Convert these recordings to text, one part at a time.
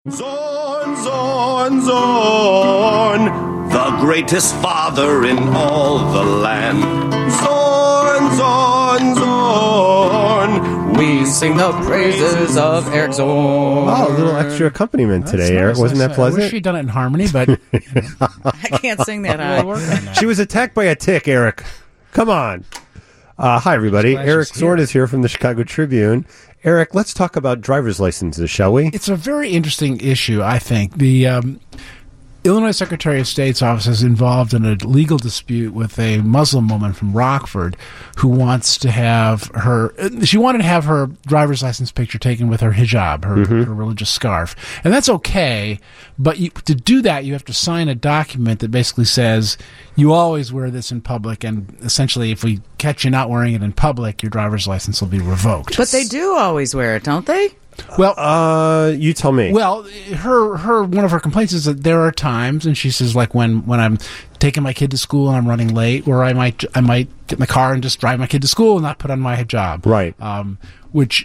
Zorn, Zorn, Zorn, the greatest father in all the land. Zorn, Zorn, Zorn, we sing the praises of Eric Zorn. Oh, a little extra accompaniment today, Eric. Wasn't that I pleasant? wish she'd done it in harmony, but I can't sing that high. She was attacked by a tick, Eric. Come on. Hi, everybody. Eric Zorn is here from the Chicago Tribune. Eric, let's talk about driver's licenses, shall we? it's a very interesting issue, I think. The Illinois Secretary of State's office is involved in a legal dispute with a Muslim woman from Rockford who wants to have she wanted to have her driver's license picture taken with her hijab, her religious scarf. And that's okay, but to do that, you have to sign a document that basically says you always wear this in public, and essentially if we catch you not wearing it in public, your driver's license will be revoked. But they do always wear it, don't they? Well, you tell me. Well, one of her complaints is that there are times, and she says, like when I'm taking my kid to school and I'm running late, where I might get in the car and just drive my kid to school and not put on my hijab. Right. Which,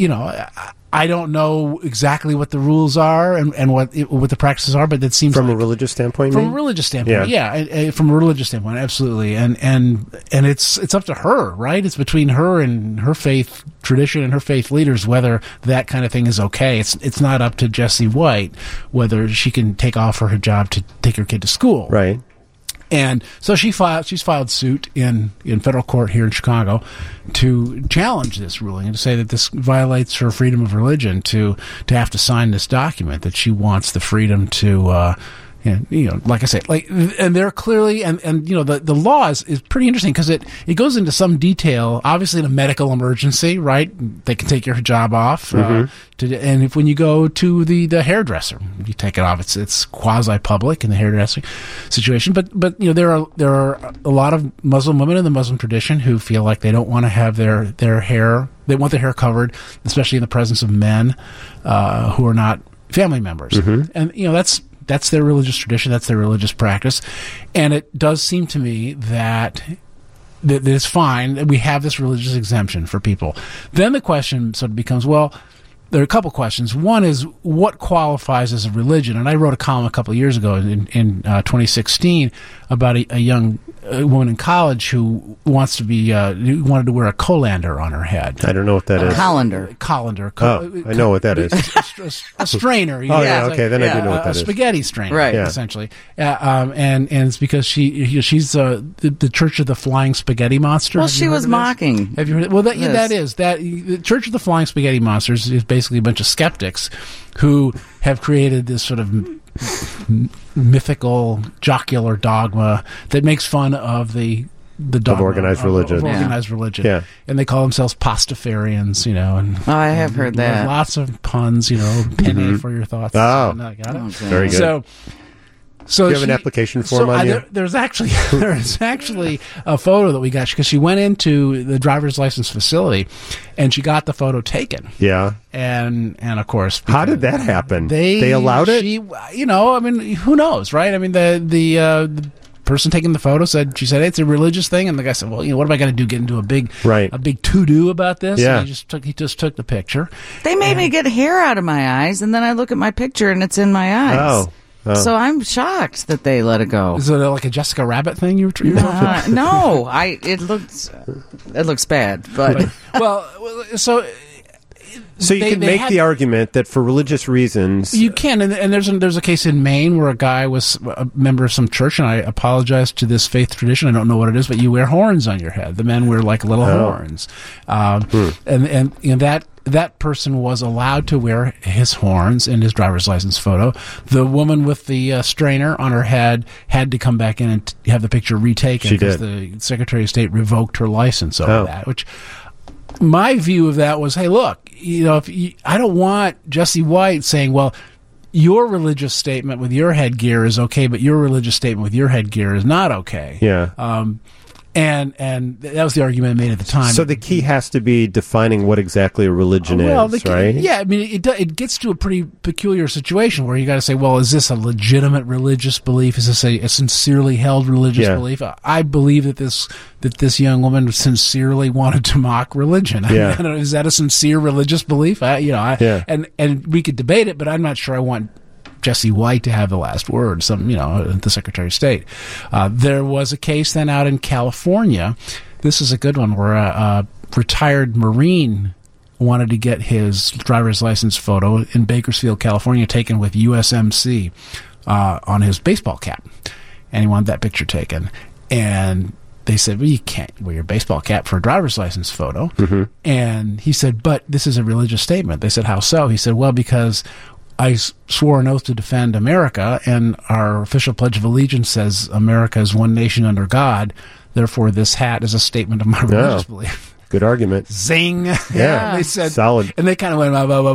I don't know exactly what the rules are and what the practices are, but it seems from like, a religious standpoint. from a religious standpoint, from a religious standpoint, absolutely, and it's up to her, right? It's between her and her faith tradition and her faith leaders whether that kind of thing is okay. It's not up to Jessie White whether she can take off her hijab to take her kid to school, Right. And so she's filed suit in federal court here in Chicago to challenge this ruling and to say that this violates her freedom of religion to have to sign this document, that she wants the freedom to, like I say, and they're clearly, and the law is pretty interesting because it goes into some detail. Obviously, in a medical emergency, right? They can take your hijab off, and when you go to the hairdresser, you take it off. It's quasi public in the hairdressing situation, but there are a lot of Muslim women in the Muslim tradition who feel like they don't want to have their hair. They want their hair covered, especially in the presence of men who are not family members, and that's their religious tradition. That's their religious practice. And it does seem to me that it's fine that we have this religious exemption for people. Then the question sort of becomes, well, there are a couple questions. One is, what qualifies as a religion? And I wrote a column a couple of years ago in 2016 about a young woman in college who wanted to wear a colander on her head. I don't know what that is. Colander. I know what that is. A strainer. Okay, then I do know what that is. A spaghetti strainer, right? Essentially, and it's because she's the Church of the Flying Spaghetti Monster. Well, she was mocking. Have you heard? Well, that is the Church of the Flying Spaghetti Monsters is basically a bunch of skeptics who have created this sort of mythical jocular dogma that makes fun of the dogma of organized religion. Of organized religion. Yeah. And they call themselves Pastafarians, and I have heard that. Lots of puns, penny for your thoughts. Oh, got it. Okay. Very good. So do you have an application form on you? There's actually a photo that we got because she went into the driver's license facility and she got the photo taken. Yeah. And of course, how did that happen? They allowed it? Who knows, right? I mean, the person taking the photo said hey, it's a religious thing, and the guy said, well, what am I going to do? Get into a big to-do about this? Yeah. And he just took the picture. They made me get hair out of my eyes, and then I look at my picture and it's in my eyes. Oh. So I'm shocked that they let it go. Is it like a Jessica Rabbit thing you were no, it looks bad, but so you can make the argument that for religious reasons you can, and there's a case in Maine where a guy was a member of some church, and I apologize to this faith tradition, I don't know what it is, but you wear horns on your head. The men wear like little horns, and that person was allowed to wear his horns in his driver's license photo. The woman with the strainer on her head had to come back in and have the picture retaken because the Secretary of State revoked her license over that, which my view of that was, hey, look, I don't want Jessie White saying, well, your religious statement with your headgear is okay, but your religious statement with your headgear is not okay. Yeah. And that was the argument made at the time. So the key has to be defining what exactly a religion is, right? Yeah, I mean, it gets to a pretty peculiar situation where you got to say, well, is this a legitimate religious belief? Is this a sincerely held religious belief? I believe that this young woman sincerely wanted to mock religion. Yeah. I mean, is that a sincere religious belief? And we could debate it, but I'm not sure I want Jesse White to have the last word, the Secretary of State. There was a case then out in California. This is a good one where a retired Marine wanted to get his driver's license photo in Bakersfield, California, taken with USMC on his baseball cap. And he wanted that picture taken. And they said, well, you can't wear your baseball cap for a driver's license photo. Mm-hmm. And he said, but this is a religious statement. They said, how so? He said, well, because I swore an oath to defend America, and our official Pledge of Allegiance says America is one nation under God. Therefore, this hat is a statement of my religious belief. Good argument. Zing. Yeah. They said, solid. And they kind of went,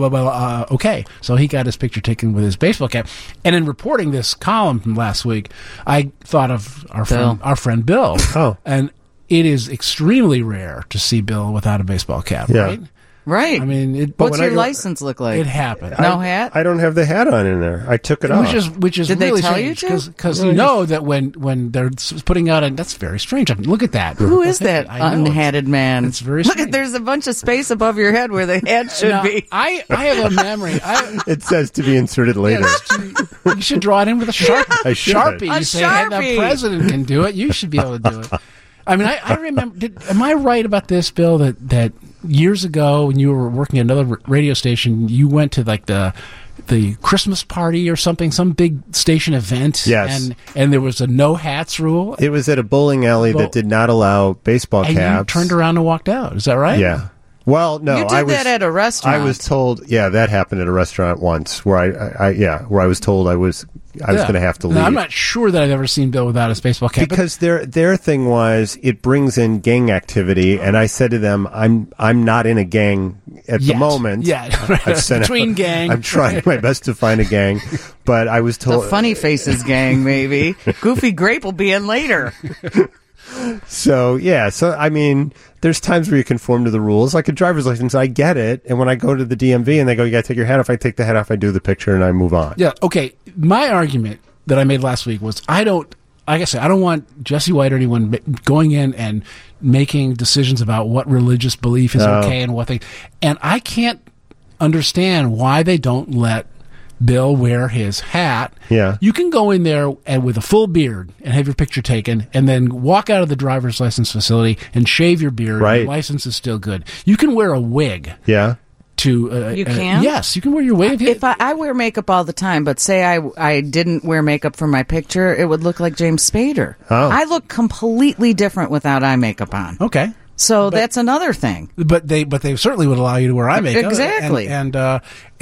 okay. So he got his picture taken with his baseball cap. And in reporting this column from last week, I thought of our friend Bill. Oh. And it is extremely rare to see Bill without a baseball cap, right? Right. I mean, what's your license look like? It happened. No hat? I don't have the hat on in there. I took it off. Which is Did really they tell you strange to? because you know that when they're putting out that's very strange. I mean, look at that. Who is that unhatted man? It's very Look strange. at there's a bunch of space above your head where the hat should Now, be. I have a memory. It says to be inserted later. You should draw it in with a Sharpie. I should. Sharpie. You say, hey, the president can do it. You should be able to do it. I mean, I remember. Am I right about this, Bill? That years ago, when you were working at another radio station, you went to like the Christmas party or something, some big station event. Yes. And there was a no hats rule. It was at a bowling alley that did not allow baseball caps. And you turned around and walked out. Is that right? Yeah. Well, no, You did that at a restaurant. I was told, that happened at a restaurant once where where I was told I was going to have to leave. Now, I'm not sure that I've ever seen Bill without his baseball cap. Because their thing was it brings in gang activity, and I said to them, I'm not in a gang at the moment. Yeah, between gang. I'm trying my best to find a gang, but I was told the Funny Faces gang, maybe. Goofy Grape will be in later. So I mean, there's times where you conform to the rules. Like a driver's license, I get it. And when I go to the DMV and they go, you got to take your hat off, I take the hat off, I do the picture, and I move on. Yeah, okay. My argument that I made last week was I don't want Jesse White or anyone going in and making decisions about what religious belief is okay and what they... And I can't understand why they don't let Bill wear his hat. Yeah. You can go in there and with a full beard and have your picture taken and then walk out of the driver's license facility and shave your beard. Right. And your license is still good. You can wear a wig. Yeah. You can? Yes, you can wear your wig. If I wear makeup all the time, but say I didn't wear makeup for my picture, it would look like James Spader. Oh. I look completely different without eye makeup on. Okay. So that's another thing. But they certainly would allow you to wear eye makeup. Exactly. And the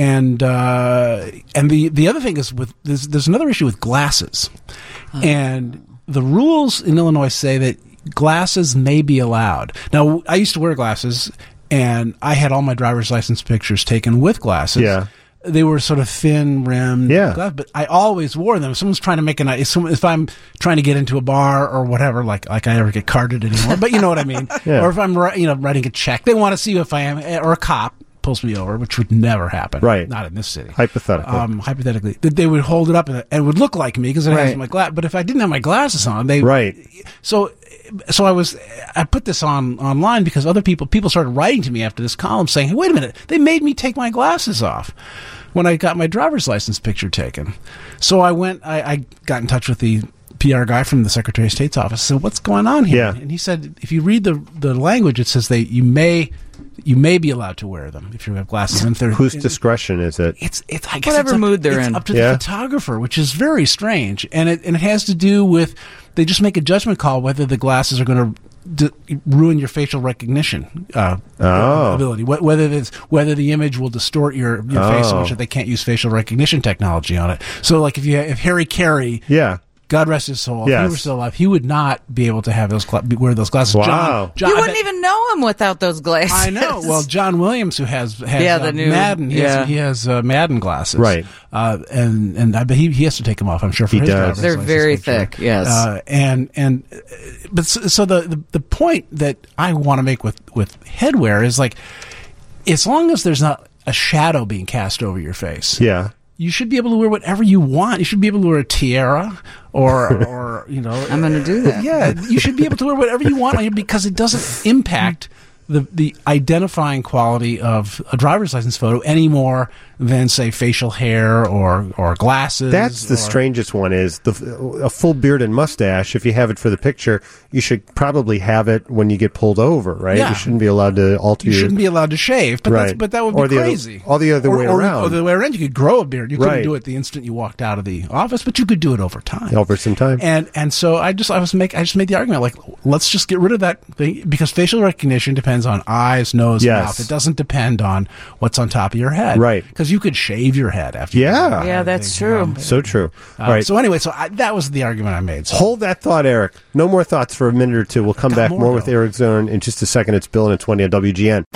other thing is there's another issue with glasses. And the rules in Illinois say that glasses may be allowed. Now, I used to wear glasses, and I had all my driver's license pictures taken with glasses. Yeah. They were sort of thin rimmed, but I always wore them. If someone's trying to make if I'm trying to get into a bar or whatever, like I never get carded anymore, but you know what I mean. Yeah. Or if I'm writing a check, they want to see if I am, or a cop pulls me over, which would never happen. Right. Not in this city. Hypothetically, they would hold it up and it would look like me because it has my glass. But if I didn't have my glasses on, So I put this online because other people started writing to me after this column saying, hey, wait a minute, they made me take my glasses off when I got my driver's license picture taken. So I got in touch with the PR guy from the Secretary of State's office. So what's going on here? Yeah. And he said, if you read the language, it says that you may be allowed to wear them if you have glasses. And whose discretion is it? I guess whatever mood they're in. It's up to the photographer, which is very strange, and it has to do with they just make a judgment call whether the glasses are going to ruin your facial recognition ability. Whether the image will distort your face so much that they can't use facial recognition technology on it. So, like if Harry Carey God rest his soul. If Yes. he were still alive, he would not be able to have wear those glasses. Wow. John, You I wouldn't bet- even know him without those glasses. I know. Well, John Williams, who has the new Madden, he has Madden glasses, Right. And I bet he has to take them off. I'm sure for He his does. driver's They're license, very I'm sure. thick. Yes. So the point that I want to make with headwear is like, as long as there's not a shadow being cast over your face, Yeah. you should be able to wear whatever you want. You should be able to wear a tiara or you know. I'm going to do that. Yeah, you should be able to wear whatever you want on you because it doesn't impact the identifying quality of a driver's license photo any more than, say, facial hair or glasses. That's the strangest one is a full beard and mustache. If you have it for the picture, you should probably have it when you get pulled over, right? Yeah. You shouldn't be allowed to alter You your... shouldn't be allowed to shave, but Right. but that would Or be the other- crazy. or the other way around. Or the other way around. You could grow a beard. You couldn't Right. do it the instant you walked out of the office, but you could do it over time. Over some time. And so I just made the argument, like, let's just get rid of that thing, because facial recognition depends on eyes, nose, Yes. mouth. It doesn't depend on what's on top of your head, Right. Because you could shave your head after. you Yeah. do that. Yeah, that's true. So true. All right. So anyway, that was the argument I made. So Hold that thought, Eric. No more thoughts for a minute or two. We'll come Got back more, more with though. Eric Zorn in just a second. It's Bill and 20 on WGN.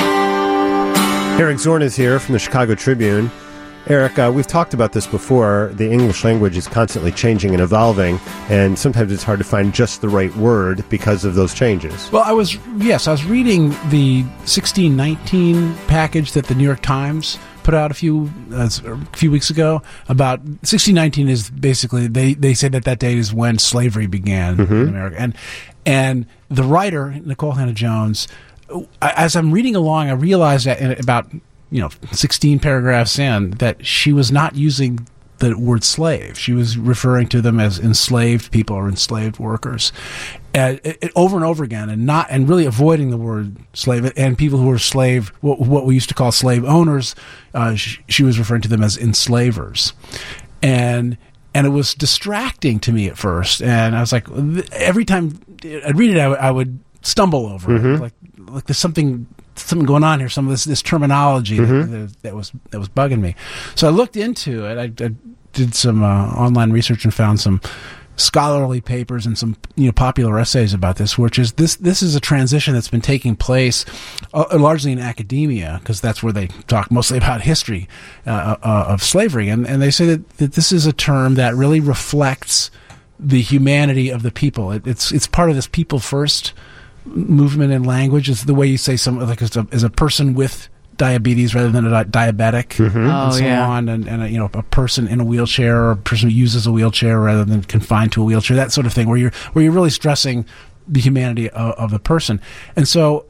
Eric Zorn is here from the Chicago Tribune. Eric, we've talked about this before. The English language is constantly changing and evolving, and sometimes it's hard to find just the right word because of those changes. Well, I was reading the 1619 package that the New York Times put out a few weeks ago about 1619 is basically they say that date is when slavery began in America, and the writer Nicole Hannah-Jones, as I'm reading along, I realized that in about 16 paragraphs in that she was not using the word slave. She was referring to them as enslaved people or enslaved workers, over and over again, and really avoiding the word slave. And people who were slave, what we used to call slave owners, she was referring to them as enslavers, and it was distracting to me at first. And I was like, every time I'd read it, I would stumble over it, like there's something going on here. Some of this terminology that was bugging me. So I looked into it. I did some online research and found some scholarly papers and some popular essays about this, which is this is a transition that's been taking place largely in academia, because that's where they talk mostly about history of slavery, and they say that this is a term that really reflects the humanity of the people. It's part of this people first movement in language. Is the way you say something like as a person with diabetes rather than a diabetic, and so on, and a person in a wheelchair, or a person who uses a wheelchair rather than confined to a wheelchair, that sort of thing, where you're really stressing the humanity of the person. And so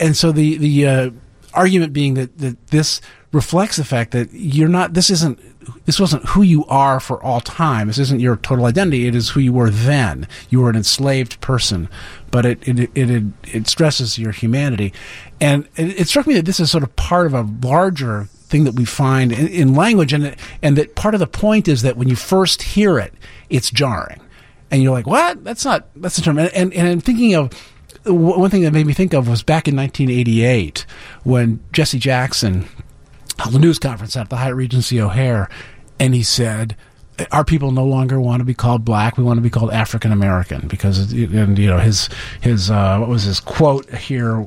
the argument being that this reflects the fact that this wasn't who you are for all time. This isn't your total identity. It is who you were then. You were an enslaved person, but it stresses your humanity. And it struck me that this is sort of part of a larger thing that we find in language, and that part of the point is that when you first hear it, it's jarring, and you're like, "What? That's the term." And thinking of one thing that made me think of was back in 1988 when Jesse Jackson held a news conference at the Hyatt Regency O'Hare, and he said, "Our people no longer want to be called black. We want to be called African American," because his what was his quote here?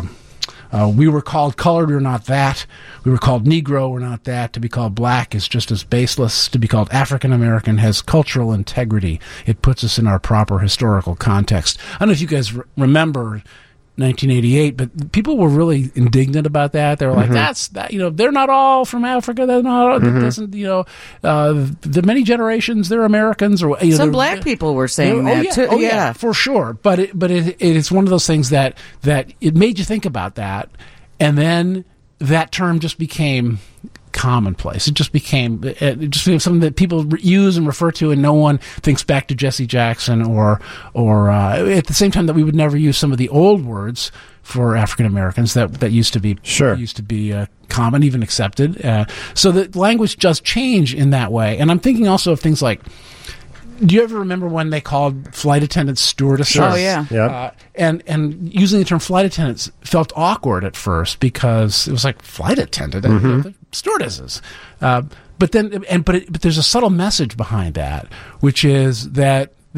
We were called colored, we're not that. We were called Negro, we're not that. To be called black is just as baseless. To be called African American has cultural integrity. It puts us in our proper historical context. I don't know if you guys remember 1988, but people were really indignant about that. They were like, "That's that. They're not all from Africa. They're not. It doesn't. The many generations they're Americans." Or some black people were saying that too. Oh yeah, for sure. But it's one of those things that it made you think about that, and then that term just became commonplace. It just became something that people use and refer to, and no one thinks back to Jesse Jackson or at the same time that we would never use some of the old words for African Americans that used to be common, even accepted. So the language does change in that way. And I'm thinking also of things like, do you ever remember when they called flight attendants stewardesses? Oh, yeah. Yep. And using the term flight attendants felt awkward at first because it was like, flight attendant? They're stewardesses. But there's a subtle message behind that, which is that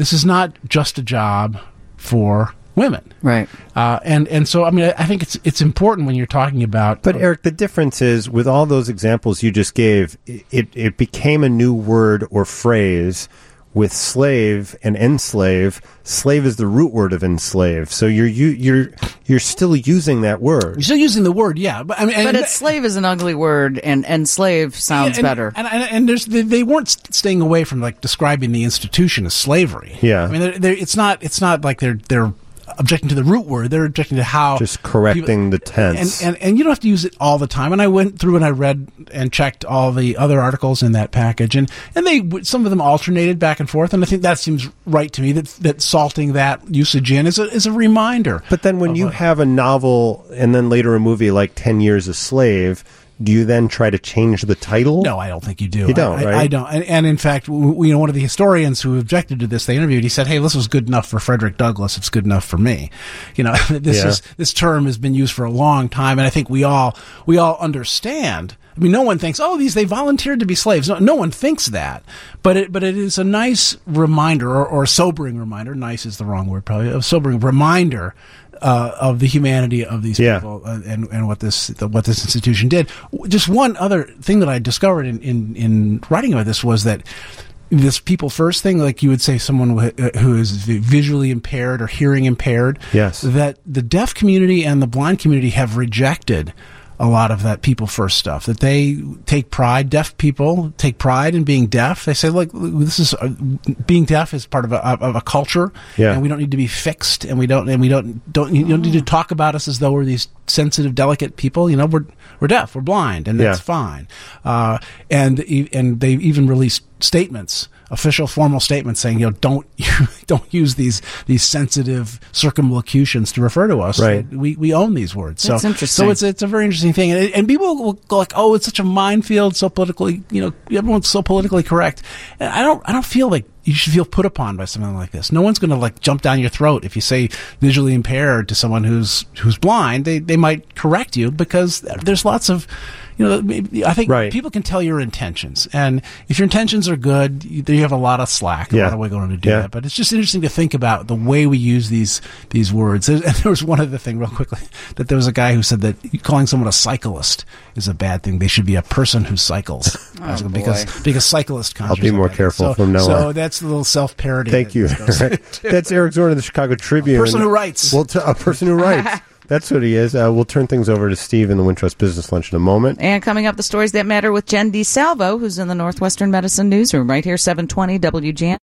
this is not just a job for women. Right. And so, I mean, I think it's important when you're talking about... But, Eric, the difference is, with all those examples you just gave, it became a new word or phrase. With slave and enslave, slave is the root word of enslave. So you're still using that word. You're still using the word, yeah. But I mean, but slave is an ugly word, and slave sounds better. And they weren't staying away from like describing the institution as slavery. Yeah. I mean, it's not like they're objecting to the root word. They're objecting to how just correcting the tense. And you don't have to use it all the time. And I went through and I read and checked all the other articles in that package, and some of them alternated back and forth. And I think that seems right to me, that salting that usage in is a reminder. But then when you have a novel and then later a movie like 10 Years a Slave, do you then try to change the title? No, I don't think you do. You don't, right? I don't. And in fact, one of the historians who objected to this, they interviewed, he said, hey, this was good enough for Frederick Douglass. It's good enough for me. This term has been used for a long time, and I think we all understand. I mean, no one thinks, they volunteered to be slaves. No one thinks that. But it is a nice reminder, or a sobering reminder. Nice is the wrong word, probably. A sobering reminder of the humanity of these people and what this institution did. Just one other thing that I discovered in writing about this was that this people first thing, like you would say someone who is visually impaired or hearing impaired, yes, that the deaf community and the blind community have rejected a lot of that people first stuff, that they take pride. Deaf people take pride in being deaf. They say, like, this is being deaf is part of a culture, and we don't need to be fixed, and you don't need to talk about us as though we're these sensitive, delicate people. We're deaf, we're blind, and that's fine. And they even released statements, official formal statements saying, don't use these sensitive circumlocutions to refer to us. Right. We own these words. That's interesting. So it's a very interesting thing, and people will go like, oh, it's such a minefield, so politically, everyone's so politically correct. And I don't feel like you should feel put upon by something like this. No one's going to like jump down your throat if you say visually impaired to someone who's blind. They might correct you because there's lots of, I think people can tell your intentions, and if your intentions are good, you have a lot of slack, a lot of wiggle room to do that. But it's just interesting to think about the way we use these words. And there was one other thing, real quickly, that there was a guy who said that calling someone a cyclist is a bad thing. They should be a person who cycles, because cyclist. I'll be more careful from now on. So that's a little self-parody. Thank you. That's Eric Zorn of the Chicago Tribune. A person who writes. A person who writes. That's what he is. We'll turn things over to Steve in the Wintrust Business Lunch in a moment. And coming up, the stories that matter with Jen DeSalvo, who's in the Northwestern Medicine Newsroom, right here, 720 WGN.